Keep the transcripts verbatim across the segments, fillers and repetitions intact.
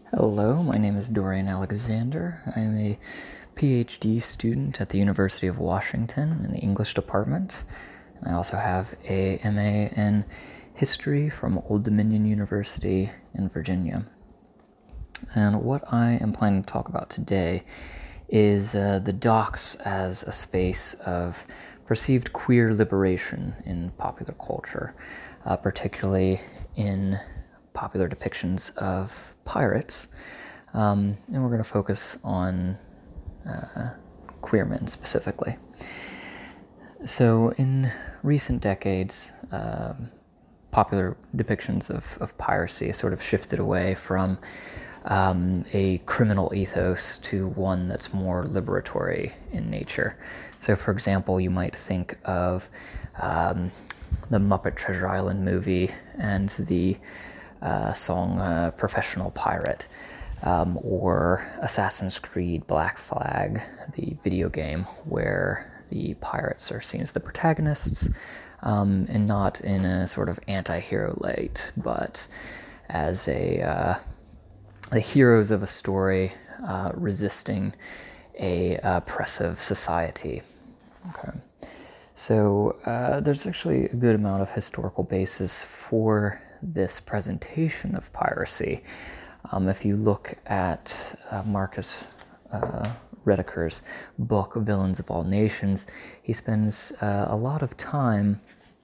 Hello, my name is Dorian Alexander. I'm a PhD student at the University of Washington in the English department. And I also have a M A in History from Old Dominion University in Virginia. And what I am planning to talk about today is uh, the docks as a space of perceived queer liberation in popular culture, uh, particularly in popular depictions of pirates. Um, and we're going to focus on uh, queer men specifically. So in recent decades, uh, popular depictions of, of piracy sort of shifted away from um, a criminal ethos to one that's more liberatory in nature. So, for example, you might think of um, the Muppet Treasure Island movie and the uh, song uh, Professional Pirate, um, or Assassin's Creed Black Flag, the video game where the pirates are seen as the protagonists, um, and not in a sort of anti-hero light, but as a uh, the heroes of a story uh, resisting a uh, oppressive society. Okay. So uh, there's actually a good amount of historical basis for this presentation of piracy. Um, if you look at uh, Marcus uh, Rediker's book, Villains of All Nations, he spends uh, a lot of time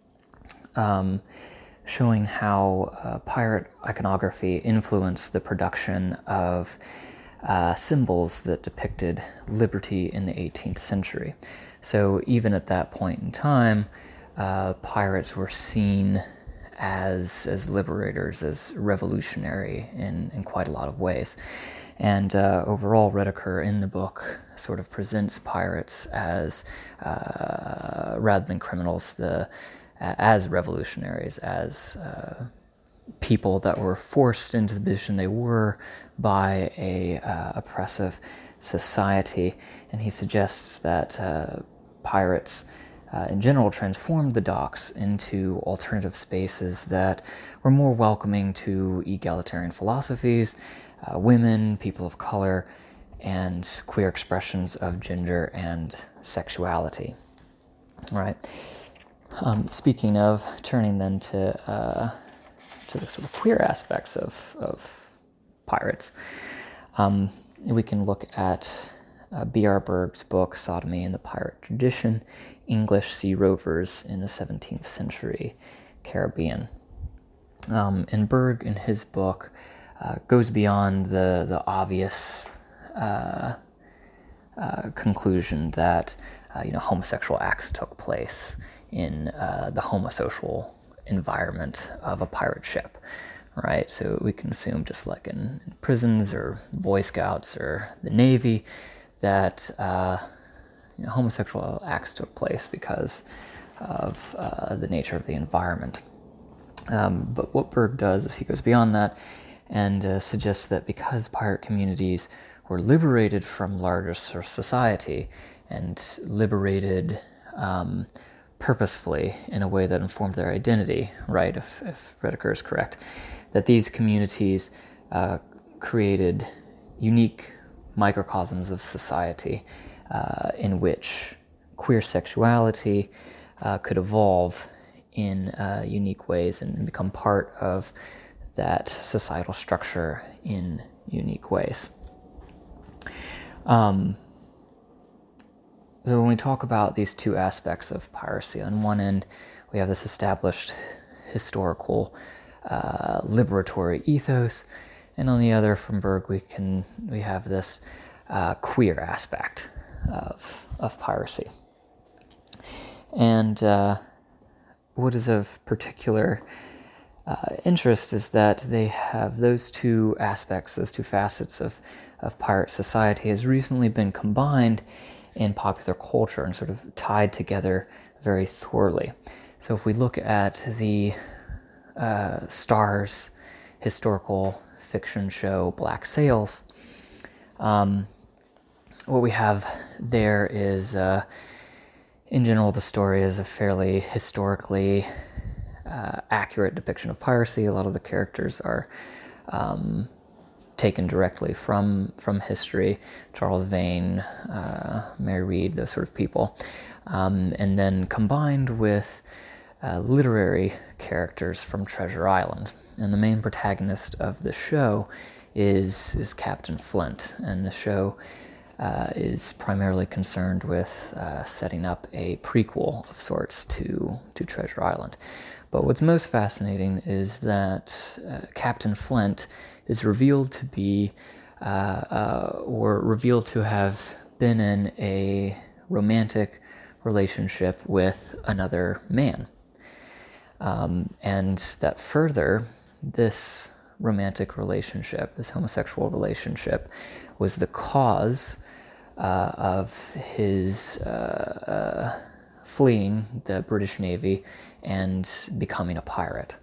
um, showing how uh, pirate iconography influenced the production of uh, symbols that depicted liberty in the eighteenth century. So even at that point in time, uh, pirates were seen as as liberators, as revolutionary in, in quite a lot of ways. And uh, overall, Rediker in the book sort of presents pirates as, uh, rather than criminals, the as revolutionaries, as uh, people that were forced into the position they were by a uh, oppressive society. And he suggests that uh, pirates uh, in general transformed the docks into alternative spaces that were more welcoming to egalitarian philosophies, uh, women, people of color, and queer expressions of gender and sexuality. All right. Um, speaking of, turning then to uh, to the sort of queer aspects of, of pirates, um, we can look at uh, B R Berg's book, Sodomy and the Pirate Tradition, English Sea Rovers in the seventeenth century Caribbean. Um, and Berg, in his book, uh, goes beyond the, the obvious uh, uh, conclusion that uh, you know homosexual acts took place in uh, the homosocial environment of a pirate ship, right? So we can assume, just like in, in prisons or Boy Scouts or the Navy, that uh, you know, homosexual acts took place because of uh, the nature of the environment. Um, but what Berg does is he goes beyond that and uh, suggests that because pirate communities were liberated from larger society and liberated um, purposefully in a way that informed their identity, right, if, if Rediker is correct, that these communities uh, created unique microcosms of society uh, in which queer sexuality uh, could evolve in uh, unique ways and become part of that societal structure in unique ways. Um, So when we talk about these two aspects of piracy, on one end, we have this established historical uh, liberatory ethos, and on the other, from Berg, we can we have this uh, queer aspect of of piracy. And uh, what is of particular uh, interest is that they have those two aspects, those two facets of of pirate society, has recently been combined in popular culture and sort of tied together very thoroughly. So if we look at the uh, Starz historical fiction show Black Sails, um, what we have there is, uh, in general, the story is a fairly historically uh, accurate depiction of piracy. A lot of the characters are um, taken directly from from history, Charles Vane, uh, Mary Read, those sort of people, um, and then combined with uh, literary characters from Treasure Island. And the main protagonist of the show is is Captain Flint, and the show uh, is primarily concerned with uh, setting up a prequel of sorts to to Treasure Island. But what's most fascinating is that uh, Captain Flint is revealed to be, uh, uh, or revealed to have been in a romantic relationship with another man. Um, and that further, this romantic relationship, this homosexual relationship, was the cause uh, of his uh, uh, fleeing the British Navy and becoming a pirate.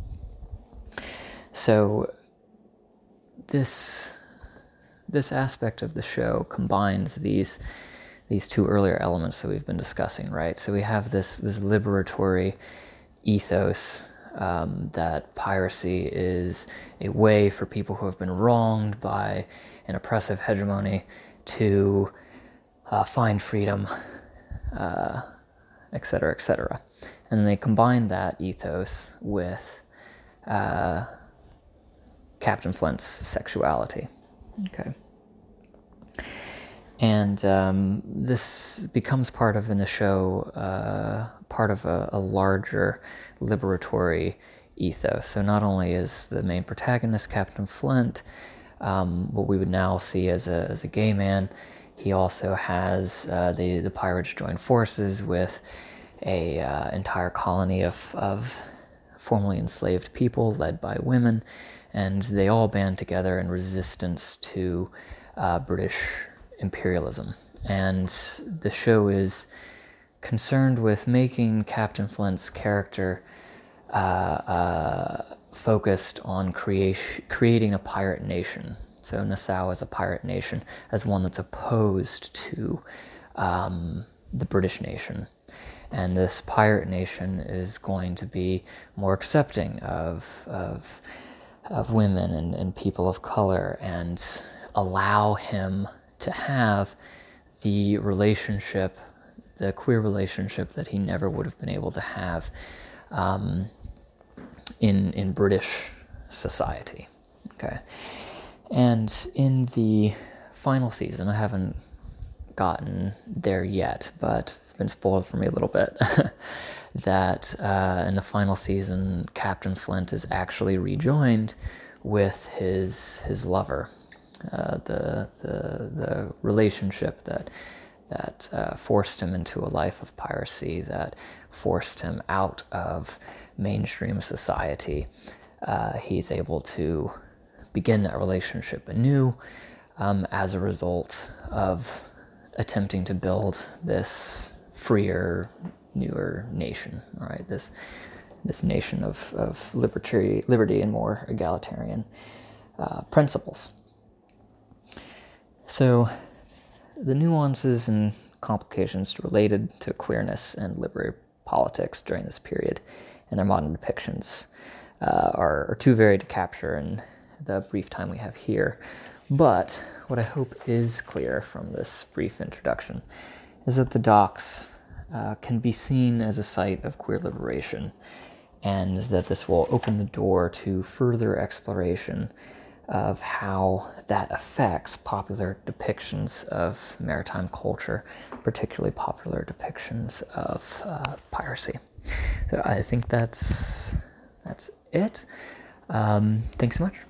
So this this aspect of the show combines these these two earlier elements that we've been discussing, right? So we have this this liberatory ethos um, that piracy is a way for people who have been wronged by an oppressive hegemony to uh, find freedom, uh, et cetera, et cetera. And they combine that ethos with uh, Captain Flint's sexuality. Okay. And um, this becomes part of, in the show, uh, part of a, a larger liberatory ethos. So not only is the main protagonist Captain Flint um, what we would now see as a as a gay man, he also has uh, the the pirates join forces with a uh, entire colony of of formerly enslaved people led by women, and they all band together in resistance to uh, British imperialism. And the show is concerned with making Captain Flint's character uh, uh, focused on creation, creating a pirate nation. So Nassau as a pirate nation, as one that's opposed to um, the British nation. And this pirate nation is going to be more accepting of of, of women and, and people of color, and allow him to have the relationship, the queer relationship that he never would have been able to have um, in in British society. Okay, and in the final season, I haven't gotten there yet, but it's been spoiled for me a little bit, that uh, in the final season, Captain Flint is actually rejoined with his his lover. Uh, the the the relationship that that uh, forced him into a life of piracy, that forced him out of mainstream society. Uh, he's able to begin that relationship anew um, as a result of attempting to build this freer, newer nation. All right, this this nation of of liberty, liberty and more egalitarian uh, principles. So, the nuances and complications related to queerness and liberty politics during this period and their modern depictions uh, are, are too varied to capture in the brief time we have here. But what I hope is clear from this brief introduction is that the docks uh, can be seen as a site of queer liberation, and that this will open the door to further exploration of how that affects popular depictions of maritime culture, particularly popular depictions of uh, piracy. So I think that's that's it. Um, thanks so much.